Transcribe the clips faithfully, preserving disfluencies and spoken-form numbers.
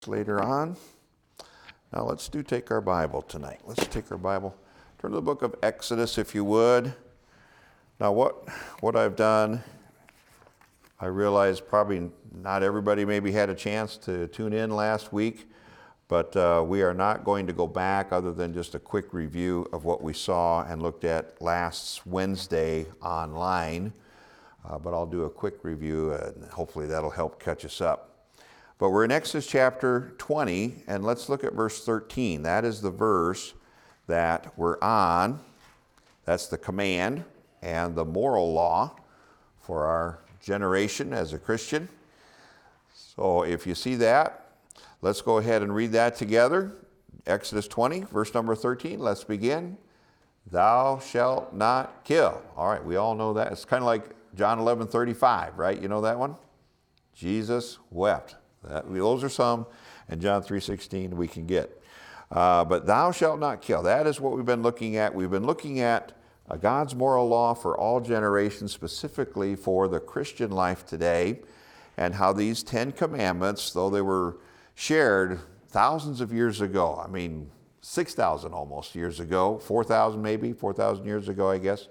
later on. Now let's do take our Bible tonight. Let's take our Bible. Turn to the book of Exodus if you would. Now what, what I've done, I realize probably not everybody maybe had a chance to tune in last week, but uh, we are not going to go back other than just a quick review of what we saw and looked at last Wednesday online. Uh, but I'll do a quick review and hopefully that'll help catch us up. But we're in Exodus chapter twenty, and let's look at verse thirteen. That is the verse that we're on. That's the command and the moral law for our generation as a Christian. So if you see that, let's go ahead and read that together. Exodus twenty, verse number thirteen. Let's begin. Thou shalt not kill. All right, we all know that. It's kind of like John eleven thirty-five, right? You know that one? Jesus wept. That, those are some, and John three sixteen we can get. Uh, but thou shalt not kill. That is what we've been looking at. We've been looking at uh, God's moral law for all generations, specifically for the Christian life today, and how these Ten Commandments, though they were shared thousands of years ago, I mean, six thousand almost years ago, four thousand maybe, four thousand years ago, I guess.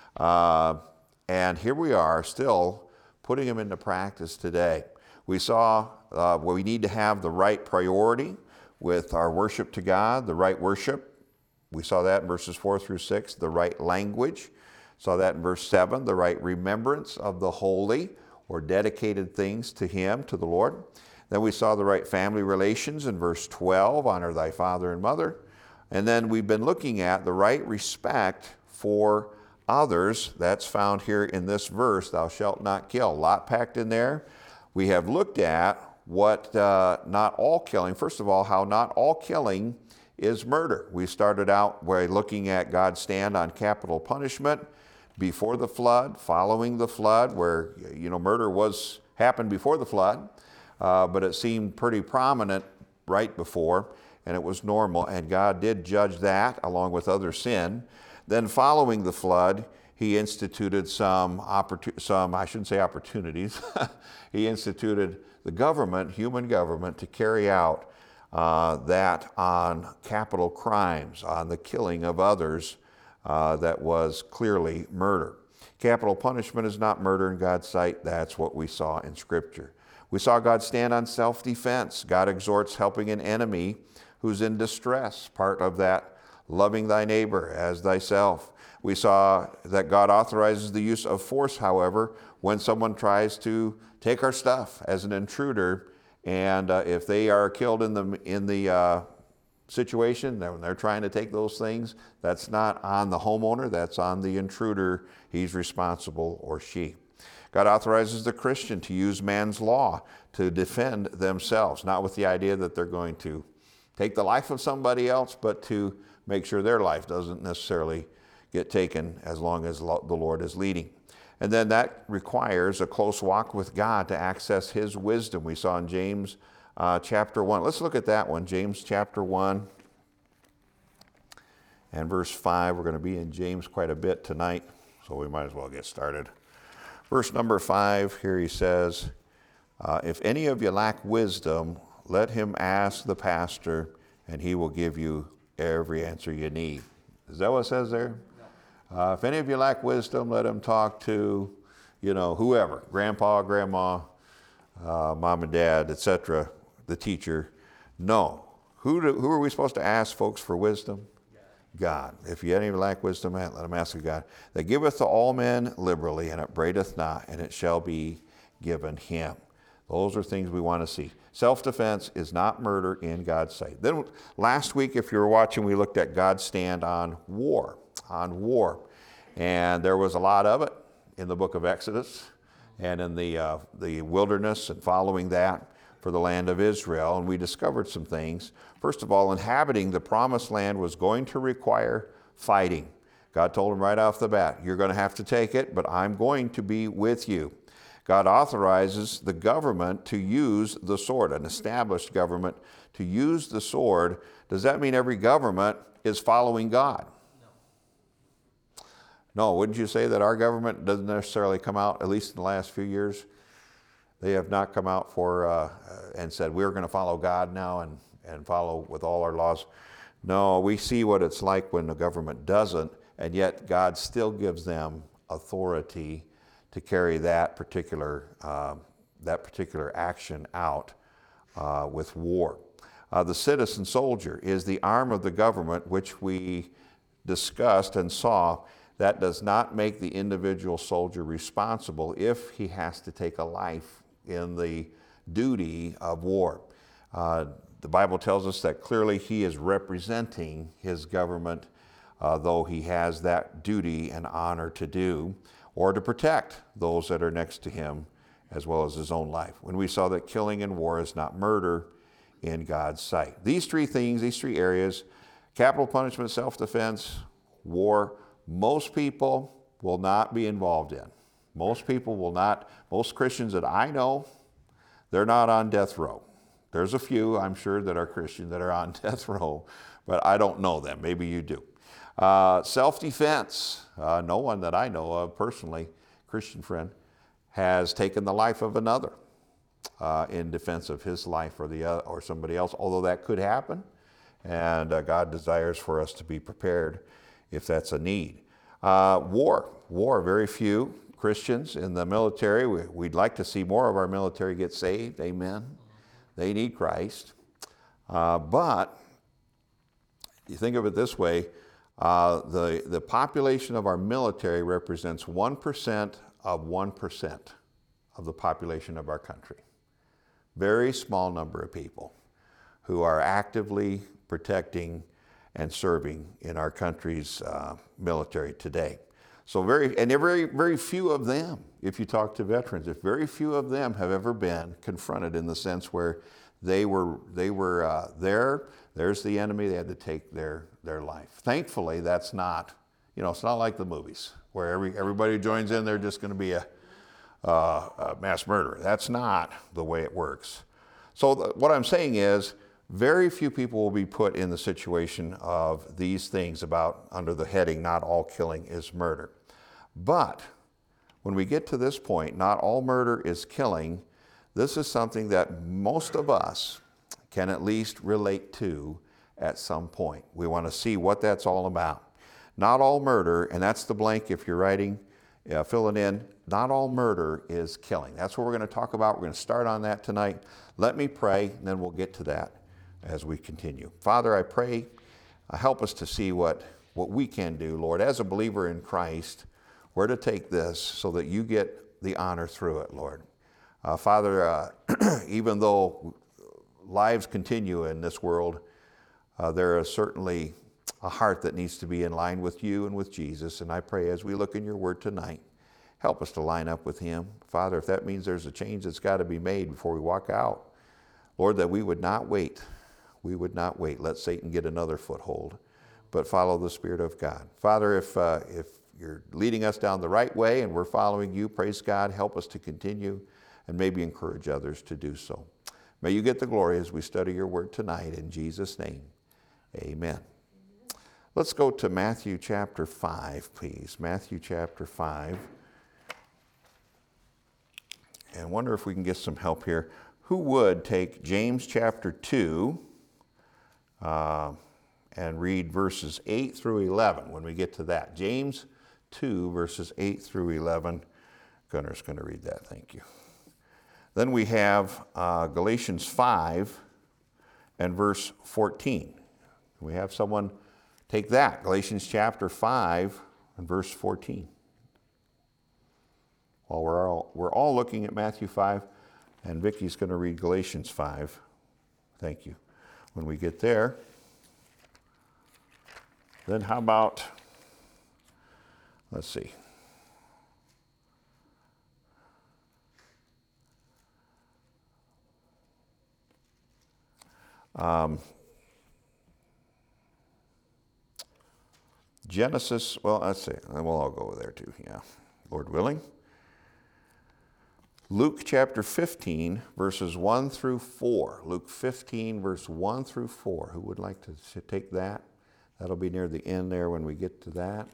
Uh, and here we are still putting them into practice today. We saw uh, where we need to have the right priority with our worship to God, the right worship. We saw that in verses four through six, the right language. Saw that in verse seven, the right remembrance of the holy or dedicated things to Him, to the Lord. Then we saw the right family relations in verse twelve, honor thy father and mother. And then we've been looking at the right respect for others. That's found here in this verse, thou shalt not kill. A lot packed in there. We have looked at what uh, not all killing, first of all, how not all killing is murder. We started out by looking at God's stand on capital punishment before the flood, following the flood, where, you know, murder was happened before the flood. Uh, but it seemed pretty prominent right before, and it was normal, and God did judge that along with other sin. Then following the flood, He instituted some, opportun- some I shouldn't say opportunities, He instituted the government, human government, to carry out uh, that on capital crimes, on the killing of others uh, that was clearly murder. Capital punishment is not murder in God's sight. That's what we saw in Scripture. We saw God stand on self-defense. God exhorts helping an enemy who's in distress, part of that loving thy neighbor as thyself. We saw that God authorizes the use of force, however, when someone tries to take our stuff as an intruder, and uh, if they are killed in the, in the uh, situation, when they're trying to take those things, that's not on the homeowner, that's on the intruder. He's responsible, or she. God authorizes the Christian to use man's law to defend themselves, not with the idea that they're going to take the life of somebody else, but to make sure their life doesn't necessarily get taken as long as the Lord is leading. And then that requires a close walk with God to access His wisdom. We saw in James uh, chapter one. Let's look at that one, James chapter one and verse five. We're going to be in James quite a bit tonight, so we might as well get started. Verse number five, here he says, uh, if any of you lack wisdom, let him ask the pastor, and he will give you every answer you need. Is that what it says there? No. Uh, if any of you lack wisdom, let him talk to, you know, whoever, grandpa, grandma, uh, mom and dad, et cetera, the teacher. No. Who, do, who are we supposed to ask, folks, for wisdom? God. If you any lack wisdom, let him ask of God. That giveth to all men liberally, and upbraideth not, and it shall be given him. Those are things we want to see. Self-defense is not murder in God's sight. Then last week, if you were watching, we looked at God's stand on war, on war. And there was a lot of it in the book of Exodus and in the, uh, the wilderness and following that for the land of Israel. And we discovered some things. First of all, inhabiting the promised land was going to require fighting. God told him right off the bat, you're going to have to take it, but I'm going to be with you. God authorizes the government to use the sword, an established government to use the sword. Does that mean every government is following God? No. No, wouldn't you say that our government doesn't necessarily come out, at least in the last few years, They have not come out for uh, and said, we're going to follow God now and, and follow with all our laws. No, we see what it's like when the government doesn't, and yet God still gives them authority to carry that particular, uh, that particular action out uh, with war. Uh, the citizen soldier is the arm of the government, which we discussed and saw. That does not make the individual soldier responsible if he has to take a life in the duty of war. Uh, the Bible tells us that clearly he is representing his government, uh, though he has that duty and honor to do, or to protect those that are next to him, as well as his own life. When we saw that killing in war is not murder in God's sight. These three things, these three areas, capital punishment, self-defense, war, most people will not be involved in. Most people will not, most Christians that I know, they're not on death row. There's a few, I'm sure, that are Christian that are on death row, but I don't know them. Maybe you do. Uh, self-defense, uh, no one that I know of personally, Christian friend, has taken the life of another uh, in defense of his life or, the, uh, or somebody else, although that could happen, and uh, God desires for us to be prepared if that's a need. Uh, war, war, very few Christians in the military. We, we'd like to see more of our military get saved, amen. They need Christ. Uh, but you think of it this way, uh, the, the population of our military represents one percent of one percent of the population of our country. Very small number of people who are actively protecting and serving in our country's uh, military today. So very, and very, very few of them, if you talk to veterans, if very few of them have ever been confronted in the sense where they were, they were uh, there, there's the enemy, they had to take their, their life. Thankfully, that's not, you know, it's not like the movies where every, everybody joins in, they're just gonna be a, uh, a mass murderer. That's not the way it works. So the, what I'm saying is, very few people will be put in the situation of these things about under the heading, not all killing is murder. But when we get to this point, not all murder is killing, this is something that most of us can at least relate to at some point. We want to see what that's all about. Not all murder, and that's the blank if you're writing, uh, fill it in, not all murder is killing. That's what we're going to talk about. We're going to start on that tonight. Let me pray, and then we'll get to that as we continue. Father, I pray, uh, help us to see what, what we can do, Lord, as a believer in Christ, where to take this so that you get the honor through it, Lord. Uh, Father, uh, even though lives continue in this world, uh, there is certainly a heart that needs to be in line with you and with Jesus, and I pray as we look in your word tonight, help us to line up with him. Father, if that means there's a change that's got to be made before we walk out, Lord, that we would not wait. We would not wait. Let Satan get another foothold, but follow the Spirit of God. Father, if, uh, if you're leading us down the right way and we're following you, praise God, help us to continue and maybe encourage others to do so. May you get the glory as we study your word tonight. In Jesus' name, amen. Let's go to Matthew chapter five, please. Matthew chapter five. And wonder if we can get some help here. Who would take James chapter two, Uh, and read verses eight through eleven when we get to that. James two, verses eight through eleven. Gunner's going to read that, thank you. Then we have uh, Galatians five and verse fourteen. We have someone take that, Galatians chapter five and verse fourteen. Well, we're all, we're all looking at Matthew five, and Vicky's going to read Galatians five. Thank you. When we get there, then how about, let's see. Um, Genesis, well, let's see, and we'll all go there too, yeah, Lord willing. Luke chapter fifteen, verses one through four. Luke fifteen, verse one through four. Who would like to take that? That'll be near the end there when we get to that.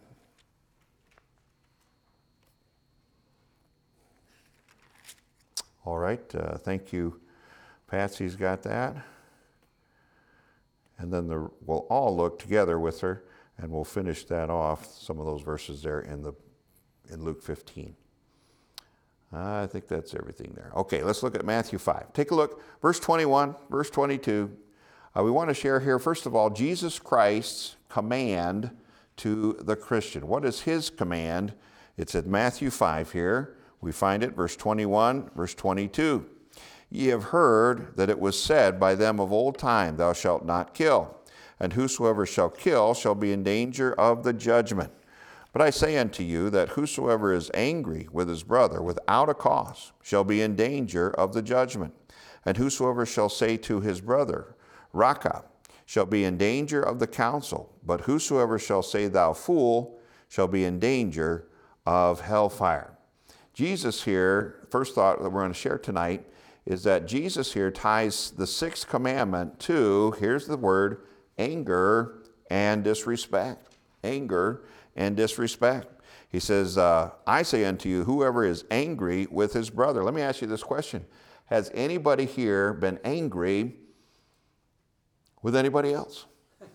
All right, uh, thank you. Patsy's got that. And then the, we'll all look together with her, and we'll finish that off, some of those verses there in, the, in Luke fifteen. I think that's everything there. Okay, let's look at Matthew five. Take a look, verse twenty-one, verse twenty-two. Uh, we want to share here, first of all, Jesus Christ's command to the Christian. What is his command? It's at Matthew five here. We find it, verse twenty-one, verse twenty-two. Ye have heard that it was said by them of old time, Thou shalt not kill, and whosoever shall kill shall be in danger of the judgment. But I say unto you that whosoever is angry with his brother without a cause shall be in danger of the judgment. And whosoever shall say to his brother, Raca, shall be in danger of the council. But whosoever shall say, Thou fool, shall be in danger of hellfire. Jesus here, first thought that we're going to share tonight, is that Jesus here ties the sixth commandment to, here's the word, anger and disrespect. Anger and disrespect. He says, uh, I say unto you, whoever is angry with his brother. Let me ask you this question. Has anybody here been angry with anybody else?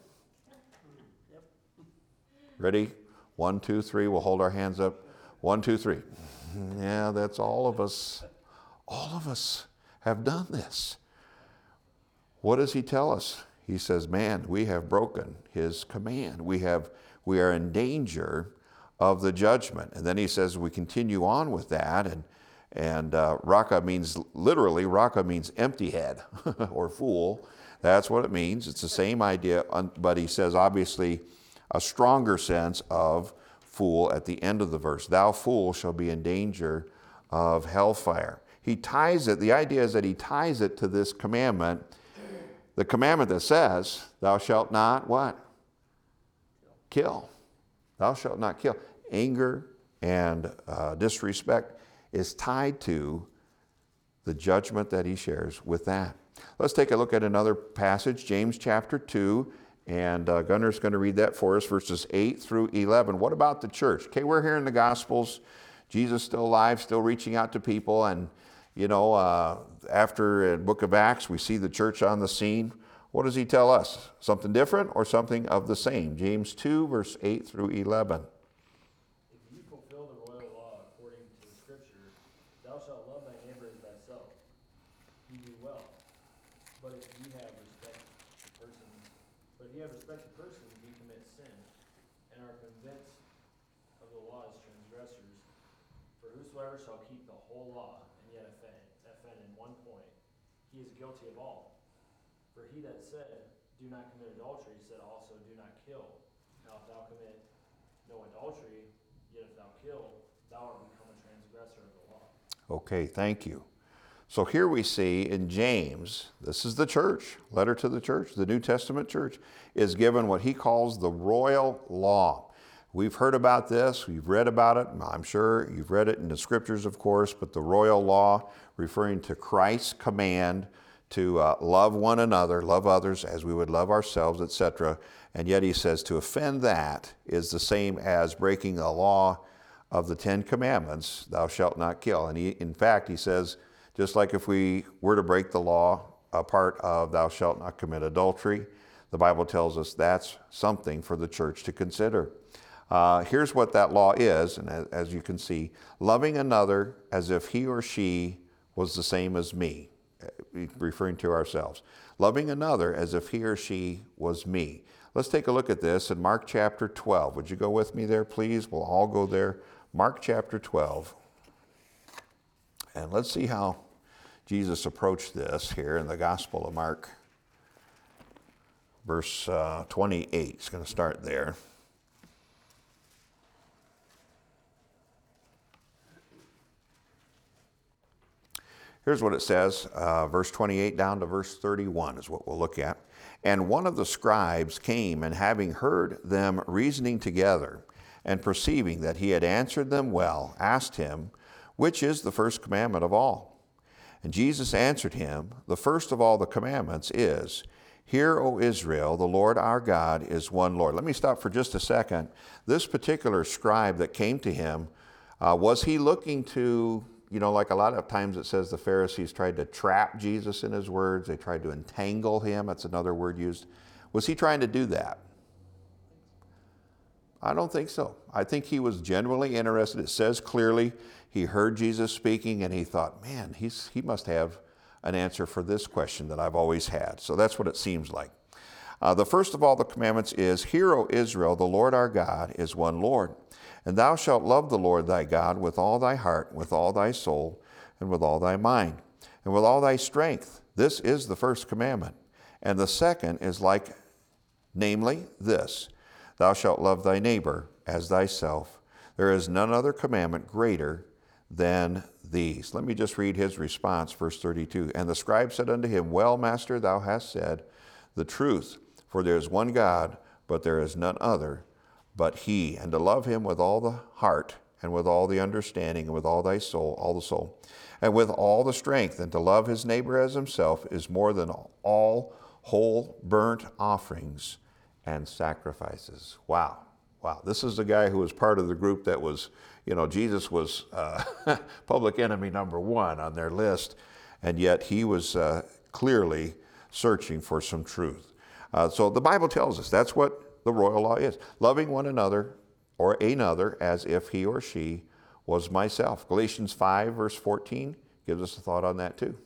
Ready? One, two, three. We'll hold our hands up. One, two, three. Yeah, that's all of us. All of us have done this. What does he tell us? He says, man, we have broken his command. We have, we are in danger of the judgment. And then he says, we continue on with that. And, and uh, Raca means, literally, Raca means empty head or fool. That's what it means. It's the same idea, but he says, obviously, a stronger sense of fool at the end of the verse. Thou fool shall be in danger of hellfire. He ties it, the idea is that he ties it to this commandment, the commandment that says, thou shalt not what? Kill. Thou shalt not kill. Anger and uh, disrespect is tied to the judgment that he shares with that. Let's take a look at another passage, James chapter two, and uh, Gunner's going to read that for us, verses eight through eleven. What about the church? Okay, we're here in the Gospels. Jesus still alive, still reaching out to people, and you know, uh, after the book of Acts, we see the church on the scene. What does he tell us? Something different or something of the same? James two, verse eight through eleven. If you fulfill the royal law according to the Scripture, thou shalt love thy neighbor as thyself, you do well. But if you have respect to persons, but if you have respect to persons, you commit sin, and are convinced of the law as transgressors. For whosoever shall keep the whole law, and yet offend, offend in one point, he is guilty of all. For he that said, do not commit adultery, said also, do not kill. Now if thou commit no adultery, yet if thou kill, thou art become a transgressor of the law. Okay, thank you. So here we see in James, this is the church, letter to the church, the New Testament church, is given what he calls the royal law. We've heard about this, we've read about it, I'm sure you've read it in the scriptures, of course, but the royal law referring to Christ's command to uh, love one another, love others as we would love ourselves, et cetera. And yet he says to offend that is the same as breaking the law of the Ten Commandments, thou shalt not kill. And he, in fact, he says, just like if we were to break the law, a part of thou shalt not commit adultery, the Bible tells us that's something for the church to consider. Uh, here's what that law is, and as, as you can see, loving another as if he or she was the same as me, referring to ourselves. Loving another as if he or she was me. Let's take a look at this in Mark chapter twelve. Would you go with me there, please? We'll all go there. Mark chapter twelve. And let's see how Jesus approached this here in the Gospel of Mark. Verse uh, twenty-eight. It's going to start there. Here's what it says, uh, verse twenty-eight down to verse thirty-one is what we'll look at. And one of the scribes came, and having heard them reasoning together, and perceiving that he had answered them well, asked him, which is the first commandment of all? And Jesus answered him, the first of all the commandments is, Hear, O Israel, the Lord our God is one Lord. Let me stop for just a second. This particular scribe that came to him, uh, was he looking to you know, like a lot of times it says the Pharisees tried to trap Jesus in his words. They tried to entangle him. That's another word used. Was he trying to do that? I don't think so. I think he was genuinely interested. It says clearly he heard Jesus speaking and he thought, man, he's, he must have an answer for this question that I've always had. So that's what it seems like. Uh, the first of all the commandments is, Hear, O Israel, the Lord our God is one Lord. And thou shalt love the Lord thy God with all thy heart, with all thy soul, and with all thy mind, and with all thy strength. This is the first commandment. And the second is like, namely, this, Thou shalt love thy neighbor as thyself. There is none other commandment greater than these. Let me just read his response, verse thirty-two. And the scribe said unto him, Well, master, thou hast said the truth, for there is one God, but there is none other but he. And to love him with all the heart, and with all the understanding, and with all thy soul, all the soul, and with all the strength, and to love his neighbor as himself is more than all whole burnt offerings and sacrifices. Wow. Wow. This is the guy who was part of the group that was, you know, Jesus was uh, public enemy number one on their list, and yet he was uh, clearly searching for some truth. Uh, so the Bible tells us that's what the royal law is. Loving one another or another as if he or she was myself. Galatians five, verse fourteen gives us a thought on that too.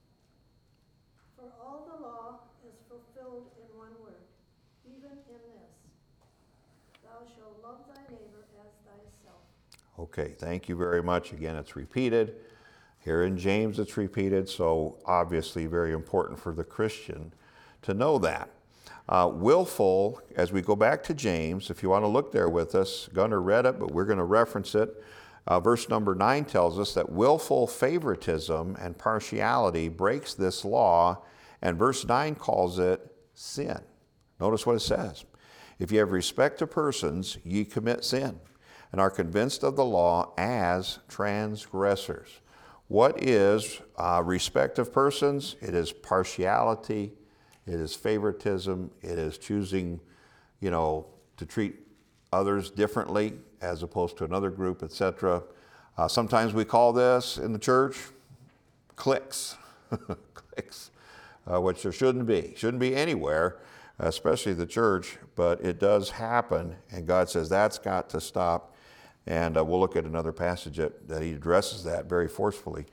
For all the law is fulfilled in one word, even in this, thou shalt love thy neighbor as thyself. Okay, thank you very much. Again, it's repeated. Here in James, it's repeated, so obviously very important for the Christian to know that. Uh, willful, as we go back to James, if you want to look there with us, Gunnar read it, but we're going to reference it. Uh, verse number nine tells us that willful favoritism and partiality breaks this law, and verse nine calls it sin. Notice what it says. If ye have respect to persons, ye commit sin, and are convinced of the law as transgressors. What is uh, respect of persons? It is partiality. It is favoritism. It is choosing, you know, to treat others differently as opposed to another group, et cetera. Uh, sometimes we call this in the church cliques, cliques, uh, which there shouldn't be. Shouldn't be anywhere, especially the church, but it does happen, and God says that's got to stop. And uh, we'll look at another passage that, that he addresses that very forcefully.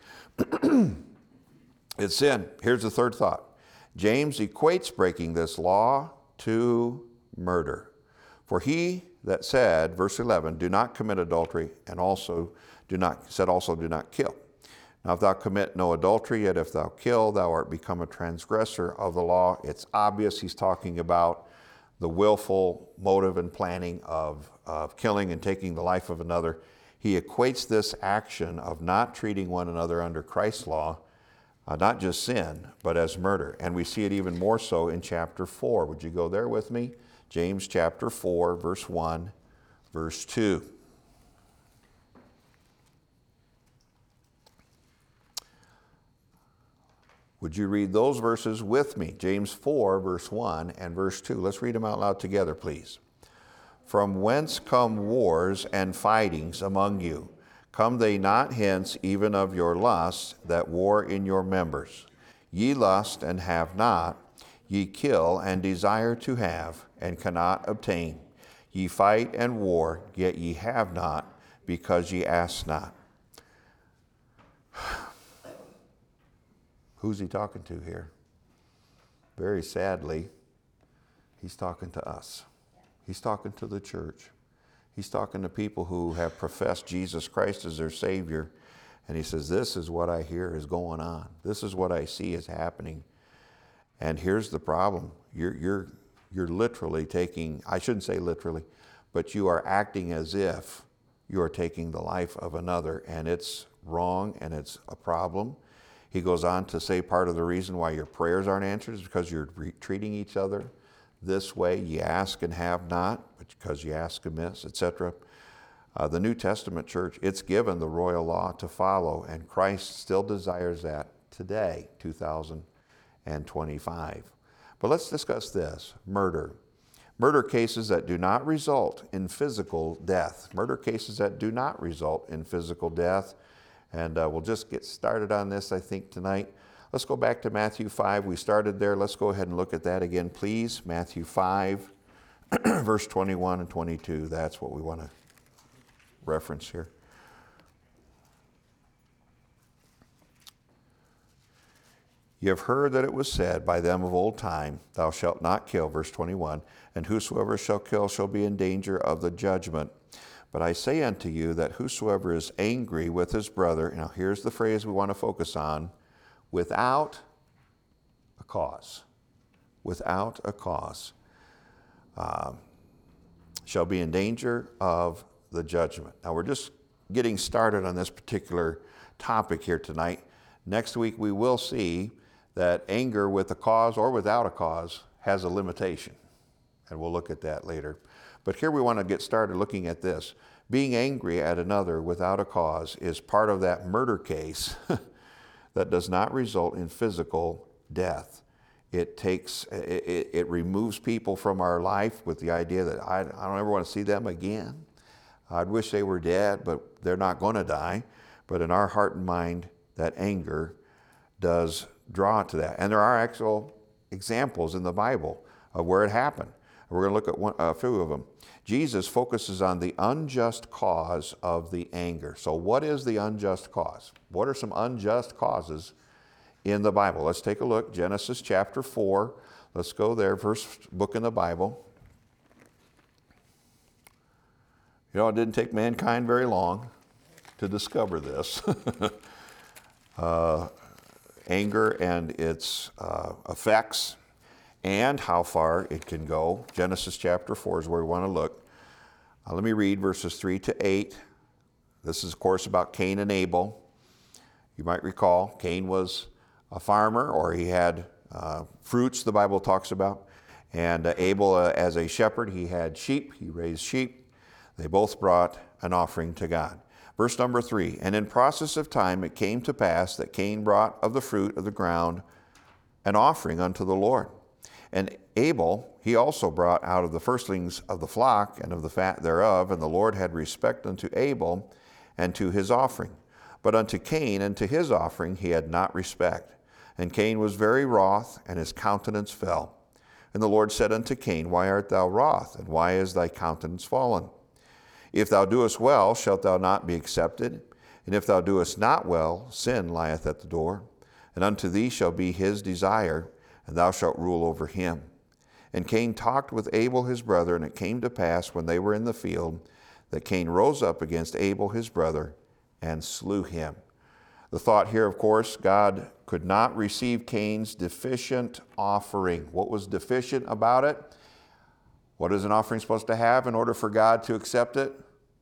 It's sin. Here's the third thought. James equates breaking this law to murder. For he that said, verse eleven, do not commit adultery, and also do not, said also do not kill. Now if thou commit no adultery, yet if thou kill, thou art become a transgressor of the law. It's obvious he's talking about the willful motive and planning of, of killing and taking the life of another. He equates this action of not treating one another under Christ's law, uh, not just sin, but as murder. And we see it even more so in chapter four. Would you go there with me? James chapter four, verse one, verse two. Would you read those verses with me? James four, verse one and verse two. Let's read them out loud together, please. From whence come wars and fightings among you? Come they not hence even of your lusts that war in your members? Ye lust and have not, ye kill and desire to have, and cannot obtain. Ye fight and war, yet ye have not, because ye ask not. Who's he talking to here? Very sadly, he's talking to us. He's talking to the church. He's talking to people who have professed Jesus Christ as their Savior. And he says, this is what I hear is going on. This is what I see is happening. And here's the problem. You're, you're, you're literally taking, I shouldn't say literally, but you are acting as if you are taking the life of another. And it's wrong and it's a problem. He goes on to say part of the reason why your prayers aren't answered is because you're re- treating each other this way. You ask and have not, but because you ask amiss, et cetera. Uh, the New Testament church, it's given the royal law to follow, and Christ still desires that today, two thousand twenty-five. But let's discuss this, murder. Murder cases that do not result in physical death. Murder cases that do not result in physical death. And uh, we'll just get started on this, I think, tonight. Let's go back to Matthew five. We started there. Let's go ahead and look at that again, please. Matthew five, verse twenty-one and twenty-two. That's what we want to reference here. You have heard that it was said by them of old time, thou shalt not kill, verse twenty-one, and whosoever shall kill shall be in danger of the judgment. But I say unto you that whosoever is angry with his brother, now here's the phrase we want to focus on, without a cause, without a cause, uh, shall be in danger of the judgment. Now we're just getting started on this particular topic here tonight. Next week we will see that anger with a cause or without a cause has a limitation, and we'll look at that later. But here we want to get started looking at this. Being angry at another without a cause is part of that murder case that does not result in physical death. It takes, it, it removes people from our life with the idea that I, I don't ever want to see them again. I'd wish they were dead, but they're not going to die. But in our heart and mind, that anger does draw to that. And there are actual examples in the Bible of where it happened. We're going to look at one, a few of them. Jesus focuses on the unjust cause of the anger. So what is the unjust cause? What are some unjust causes in the Bible? Let's take a look. Genesis chapter four. Let's go there, first book in the Bible. You know, it didn't take mankind very long to discover this. uh, anger and its uh, effects, and how far it can go. Genesis chapter four is where we want to look. Uh, let me read verses three to eight. This is, of course, about Cain and Abel. You might recall Cain was a farmer, or he had uh, fruits, the Bible talks about. And uh, Abel, uh, as a shepherd, he had sheep. He raised sheep. They both brought an offering to God. Verse number three, and in process of time it came to pass that Cain brought of the fruit of the ground an offering unto the Lord. And Abel, he also brought out of the firstlings of the flock and of the fat thereof, and the Lord had respect unto Abel and to his offering. But unto Cain and to his offering he had not respect. And Cain was very wroth, and his countenance fell. And the Lord said unto Cain, why art thou wroth, and why is thy countenance fallen? If thou doest well, shalt thou not be accepted? And if thou doest not well, sin lieth at the door. And unto thee shall be his desire, and thou shalt rule over him. And Cain talked with Abel his brother, and it came to pass when they were in the field, that Cain rose up against Abel his brother, and slew him. The thought here, of course, God could not receive Cain's deficient offering. What was deficient about it? What is an offering supposed to have in order for God to accept it?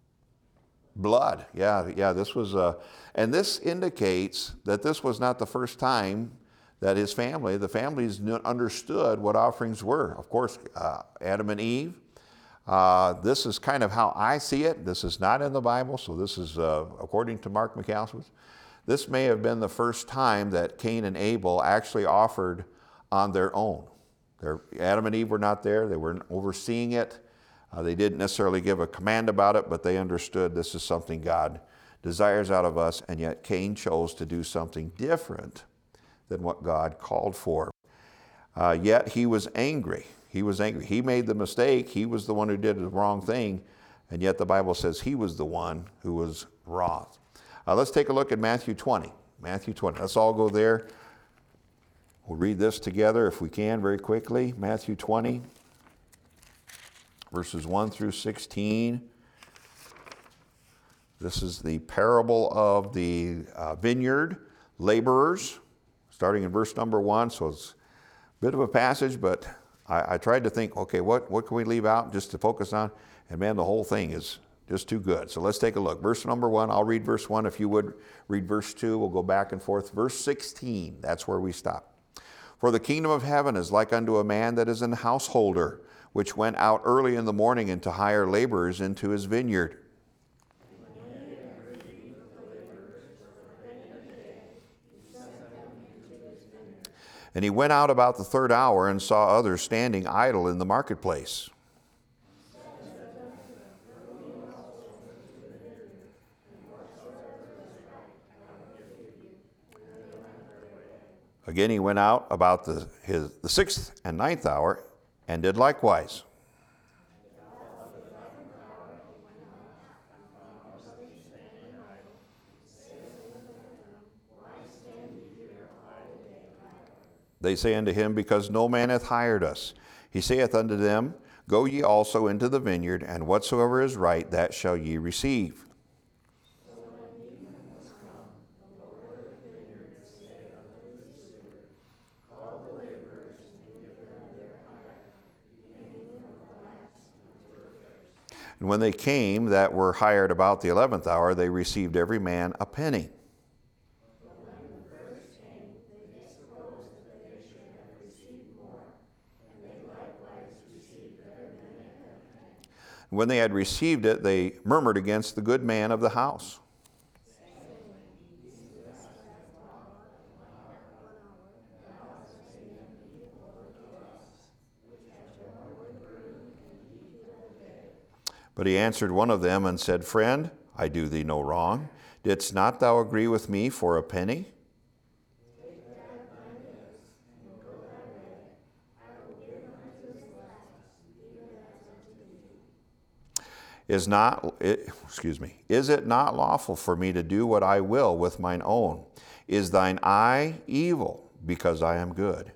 Blood. Yeah, yeah, this was, uh, and this indicates that this was not the first time that his family, the families understood what offerings were. Of course, uh, Adam and Eve. Uh, this is kind of how I see it. This is not in the Bible, so this is uh, according to Mark McAllister. This may have been the first time that Cain and Abel actually offered on their own. Their, Adam and Eve were not there. They weren't overseeing it. Uh, they didn't necessarily give a command about it, but they understood this is something God desires out of us, and yet Cain chose to do something different than what God called for. Uh, yet he was angry. He was angry. He made the mistake. He was the one who did the wrong thing, and yet the Bible says he was the one who was wroth. Uh, let's take a look at Matthew twenty. Matthew twenty. Let's all go there. We'll read this together if we can very quickly. Matthew twenty, verses one through sixteen. This is the parable of the uh, vineyard laborers, starting in verse number one. So it's a bit of a passage, but I, I tried to think, okay, what, what can we leave out just to focus on? And man, the whole thing is just too good. So let's take a look. Verse number one, I'll read verse one. If you would read verse two, we'll go back and forth. Verse sixteen, that's where we stop. For the kingdom of heaven is like unto a man that is an householder, which went out early in the morning and to hire laborers into his vineyard. And he went out about the third hour and saw others standing idle in the marketplace. Again, he went out about the, his, the sixth and ninth hour and did likewise. They say unto him, Because no man hath hired us. He saith unto them, Go ye also into the vineyard, and whatsoever is right, that shall ye receive. And when they came that were hired about the eleventh hour, they received every man a penny. When they had received it, they murmured against the good man of the house. But he answered one of them and said, Friend, I do thee no wrong. Didst not thou agree with me for a penny? Is not, it, excuse me, is it not lawful for me to do what I will with mine own? Is thine eye evil because I am good?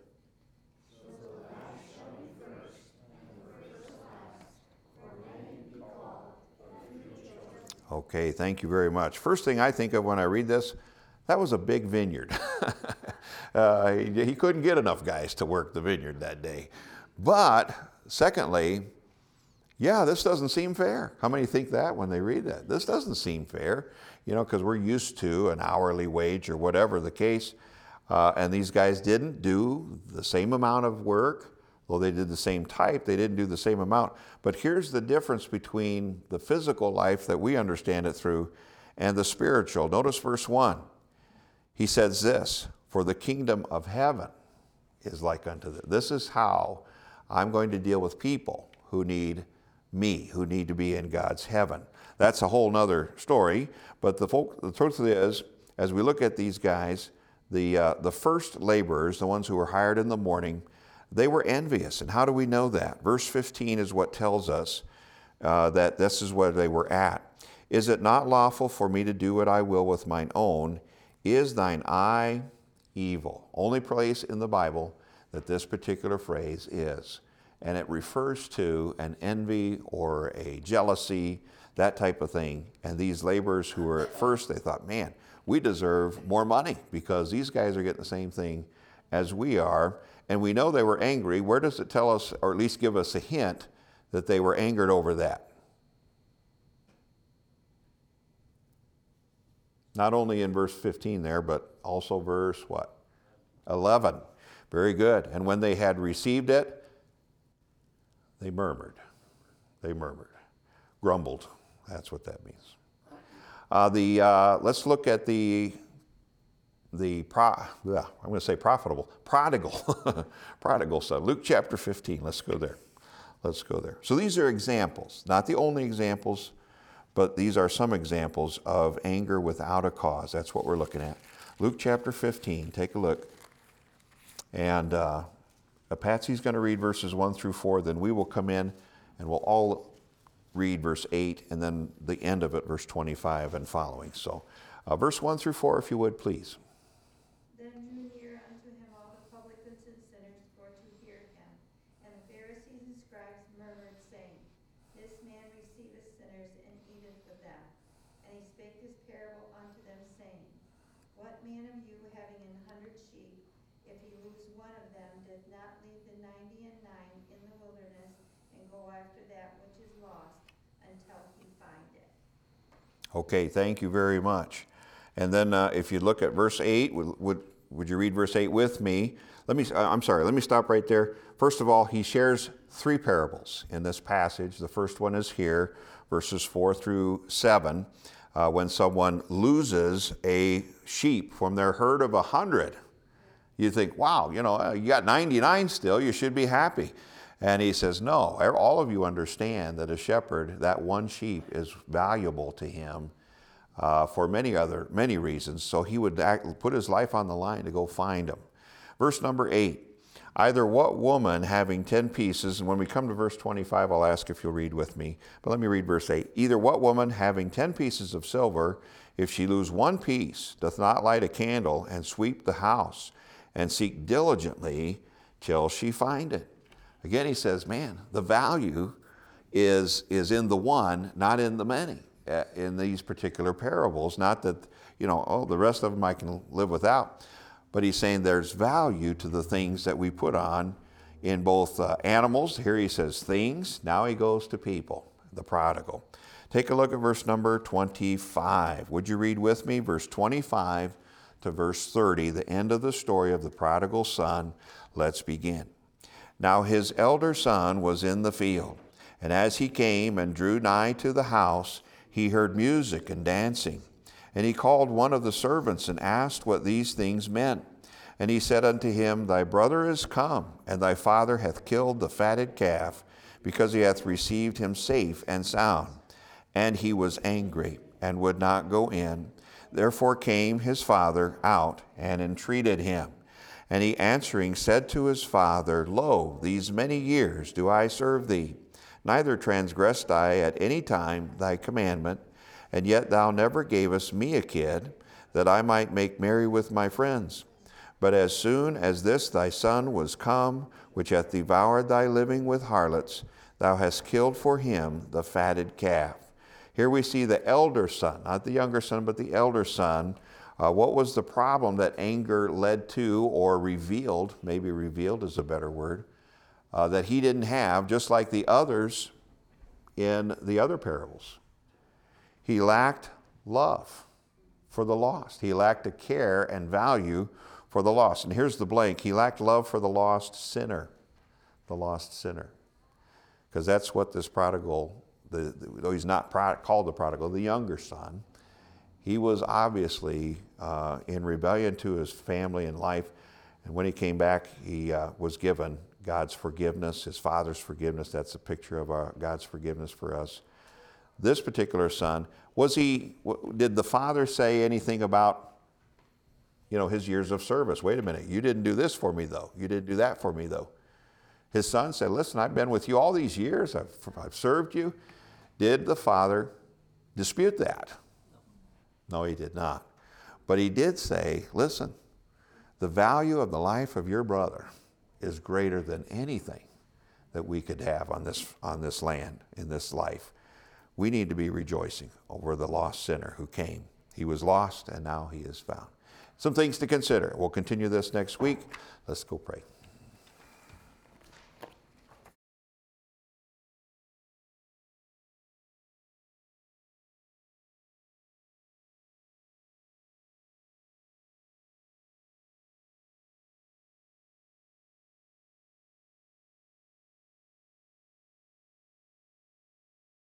Okay, thank you very much. First thing I think of when I read this, that was a big vineyard. uh, he, he couldn't get enough guys to work the vineyard that day. But secondly, yeah, this doesn't seem fair. How many think that when they read that? This doesn't seem fair, you know, because we're used to an hourly wage or whatever the case. Uh, and these guys didn't do the same amount of work. Though they did the same type, they didn't do the same amount. But here's the difference between the physical life that we understand it through and the spiritual. Notice verse one. He says this, For the kingdom of heaven is like unto this. This is how I'm going to deal with people who need me, who need to be in God's heaven. That's a whole nother story, but the, folk, the truth is, as we look at these guys, the, uh, the first laborers, the ones who were hired in the morning, they were envious. And how do we know that? Verse fifteen is what tells us uh, that this is where they were at. Is it not lawful for me to do what I will with mine own? Is thine eye evil? Only place in the Bible that this particular phrase is. And it refers to an envy or a jealousy, that type of thing. And these laborers who were at first, they thought, man, we deserve more money because these guys are getting the same thing as we are. And we know they were angry. Where does it tell us, or at least give us a hint, that they were angered over that? Not only in verse fifteen there, but also verse what? eleven. Very good. And when they had received it, they murmured. They murmured. Grumbled. That's what that means. Uh, the uh, let's look at the the pro. Yeah, I'm going to say profitable. Prodigal. Prodigal son. Luke chapter fifteen. Let's go there. Let's go there. So these are examples, not the only examples, but these are some examples of anger without a cause. That's what we're looking at. Luke chapter fifteen. Take a look. And uh, Patsy's going to read verses one through four. Then we will come in and we'll all read verse eight and then the end of it, verse twenty-five and following. So uh, verse one through four, if you would, please. Then drew near unto him all the publicans and sinners for to hear him. And the Pharisees and scribes murmured, saying, This man receiveth sinners and eateth with them. And he spake this parable unto them, saying, What man of you, having an hundred sheep, if he lose one of them, doth not leave the ninety and nine in the wilderness, and go after that which is lost, until he find it? Okay, thank you very much. And then uh, if you look at verse eight, would, would, would you read verse eight with me? Let me, I'm sorry, let me stop right there. First of all, he shares three parables in this passage. The first one is here, verses four through seven, uh, when someone loses a sheep from their herd of a hundred. You think, wow, you know, you got ninety-nine still, you should be happy. And he says, no, all of you understand that a shepherd, that one sheep is valuable to him uh, for many other, many reasons. So he would act, put his life on the line to go find him. Verse number eight. Either what woman having ten pieces, and when we come to verse twenty-five, I'll ask if you'll read with me, but let me read verse eight. Either what woman having ten pieces of silver, if she lose one piece, doth not light a candle and sweep the house and seek diligently till she find it. Again, he says, man, the value is, is in the one, not in the many, uh, in these particular parables. Not that, you know, oh, the rest of them I can live without. But he's saying there's value to the things that we put on in both uh, animals. Here he says things. Now he goes to people, the prodigal. Take a look at verse number twenty-five. Would you read with me? Verse twenty-five to verse thirty, the end of the story of the prodigal son. Let's begin. Now his elder son was in the field, and as he came and drew nigh to the house, he heard music and dancing. And he called one of the servants and asked what these things meant. And he said unto him, Thy brother is come, and thy father hath killed the fatted calf, because he hath received him safe and sound. And he was angry, and would not go in. Therefore came his father out, and entreated him. And he answering said to his father, Lo, these many years do I serve thee, neither transgressed I at any time thy commandment, and yet thou never gavest me a kid, that I might make merry with my friends. But as soon as this thy son was come, which hath devoured thy living with harlots, thou hast killed for him the fatted calf. Here we see the elder son, not the younger son, but the elder son. Uh, what was the problem that anger led to, or revealed, maybe revealed is a better word, uh, that he didn't have, just like the others in the other parables? He lacked love for the lost. He lacked a care and value for the lost. And here's the blank. He lacked love for the lost sinner. The lost sinner. Because that's what this prodigal, the, though he's not pro- called the prodigal, the younger son, he was obviously uh, in rebellion to his family and life. And when he came back, he uh, was given God's forgiveness, his father's forgiveness. That's a picture of our, God's forgiveness for us. This particular son, was he, did the father say anything about, you know, his years of service? Wait a minute, you didn't do this for me though. You didn't do that for me though. His son said, listen, I've been with you all these years. I've, I've served you. Did the father dispute that? No, he did not. But he did say, listen, the value of the life of your brother is greater than anything that we could have on this, on this land, in this life. We need to be rejoicing over the lost sinner who came. He was lost and now he is found. Some things to consider. We'll continue this next week. Let's go pray.